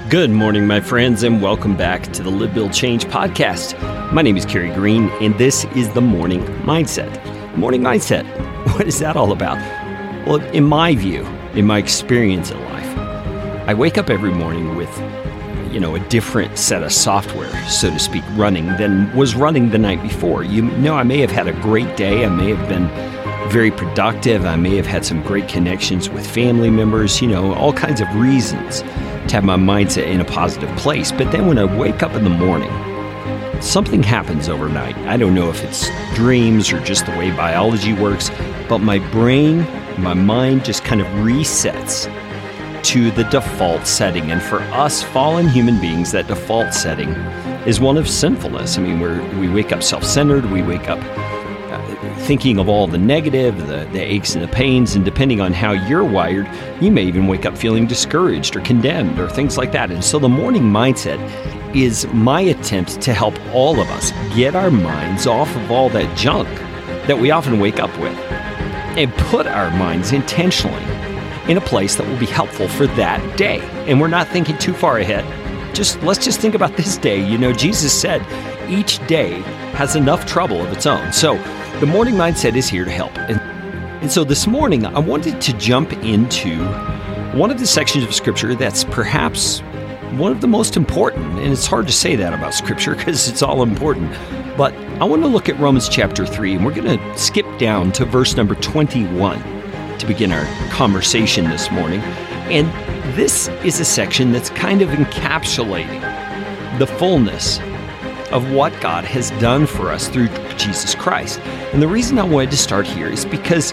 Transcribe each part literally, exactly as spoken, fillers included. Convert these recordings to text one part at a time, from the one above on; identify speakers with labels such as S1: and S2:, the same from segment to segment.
S1: Good morning, my friends, and welcome back to the Live, Build, Change podcast. My name is Kerry Green, and this is the Morning Mindset. Morning Mindset, what is that all about? Well, in my view, in my experience in life, I wake up every morning with, you know, a different set of software, so to speak, running than was running the night before. You know, I may have had a great day. I may have been very productive. I may have had some great connections with family members, you know, all kinds of reasons to have my mindset in a positive place. But then when I wake up in the morning, something happens overnight. I don't know if it's dreams or just the way biology works, but my brain, my mind just kind of resets to the default setting. And for us fallen human beings, that default setting is one of sinfulness. I mean, we're, we wake up self-centered. We wake up uh, thinking of all the negative, the, the aches and the pains. And depending on how you're wired, you may even wake up feeling discouraged or condemned or things like that. And so the morning mindset is my attempt to help all of us get our minds off of all that junk that we often wake up with and put our minds intentionally in a place that will be helpful for that day. And we're not thinking too far ahead. Just let's just think about this day. You know, Jesus said each day has enough trouble of its own. So the morning mindset is here to help. And, and so this morning, I wanted to jump into one of the sections of Scripture that's perhaps one of the most important. And it's hard to say that about Scripture because it's all important. But I want to look at Romans chapter three, and we're going to skip down to verse number twenty-one to begin our conversation this morning. And this is a section that's kind of encapsulating the fullness of what God has done for us through Jesus Christ. And the reason I wanted to start here is because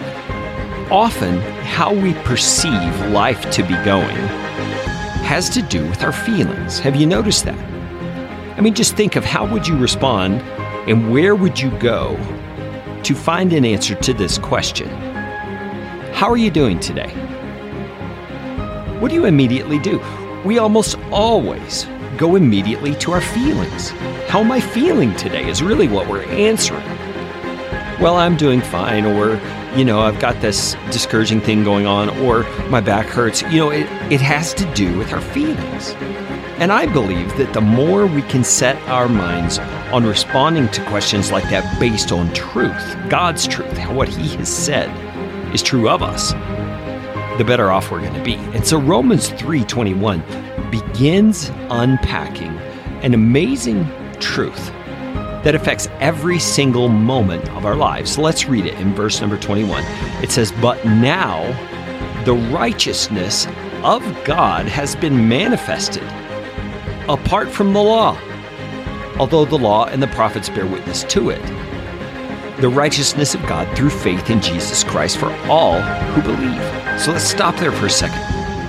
S1: often how we perceive life to be going has to do with our feelings. Have you noticed that? I mean, just think of how would you respond and where would you go to find an answer to this question? How are you doing today? What do you immediately do? We almost always go immediately to our feelings. How am I feeling today is really what we're answering. Well, I'm doing fine, or, you know, I've got this discouraging thing going on, or my back hurts. You know, it, it has to do with our feelings. And I believe that the more we can set our minds on responding to questions like that based on truth, God's truth, what He has said is true of us, the better off we're going to be. And so Romans three twenty-one begins unpacking an amazing truth that affects every single moment of our lives. So let's read it in verse number twenty-one. It says, "But now the righteousness of God has been manifested apart from the law, although the law and the prophets bear witness to it. The righteousness of God through faith in Jesus Christ for all who believe." So let's stop there for a second.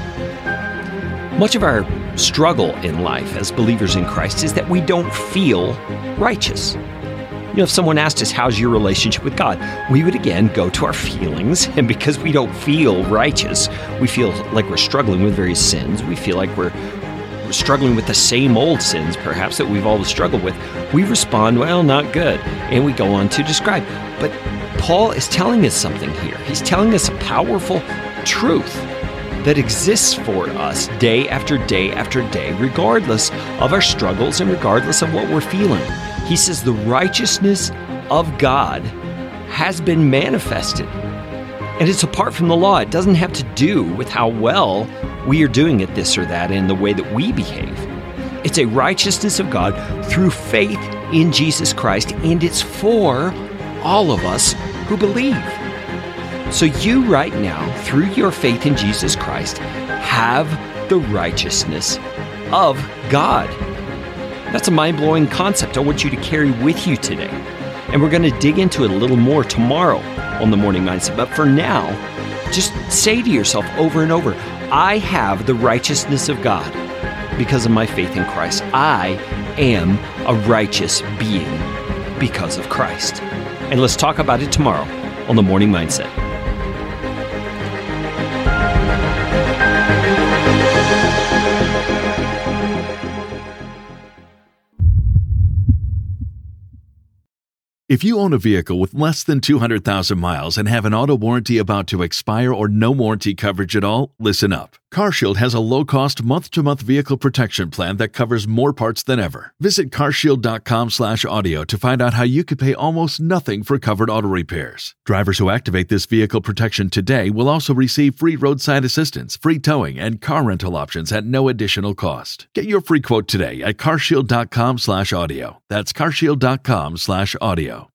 S1: Much of our struggle in life as believers in Christ is that we don't feel righteous. You know, if someone asked us, how's your relationship with God? We would again go to our feelings. And because we don't feel righteous, we feel like we're struggling with various sins. We feel like we're We're struggling with the same old sins, perhaps, that we've always struggled with. We respond, well, not good, and we go on to describe. But Paul is telling us something here. He's telling us a powerful truth that exists for us day after day after day, regardless of our struggles and regardless of what we're feeling. He says the righteousness of God has been manifested. And it's apart from the law. It doesn't have to do with how well we are doing at this or that in the way that we behave. It's a righteousness of God through faith in Jesus Christ, and it's for all of us who believe. So you right now, through your faith in Jesus Christ, have the righteousness of God. That's a mind-blowing concept I want you to carry with you today. And we're going to dig into it a little more tomorrow on the Morning Mindset. But for now, just say to yourself over and over, I have the righteousness of God because of my faith in Christ. I am a righteous being because of Christ. And let's talk about it tomorrow on the Morning Mindset.
S2: If you own a vehicle with less than two hundred thousand miles and have an auto warranty about to expire or no warranty coverage at all, listen up. CarShield has a low-cost month-to-month vehicle protection plan that covers more parts than ever. Visit carshield.com slash audio to find out how you could pay almost nothing for covered auto repairs. Drivers who activate this vehicle protection today will also receive free roadside assistance, free towing, and car rental options at no additional cost. Get your free quote today at carshield.com slash audio. That's carshield.com slash audio.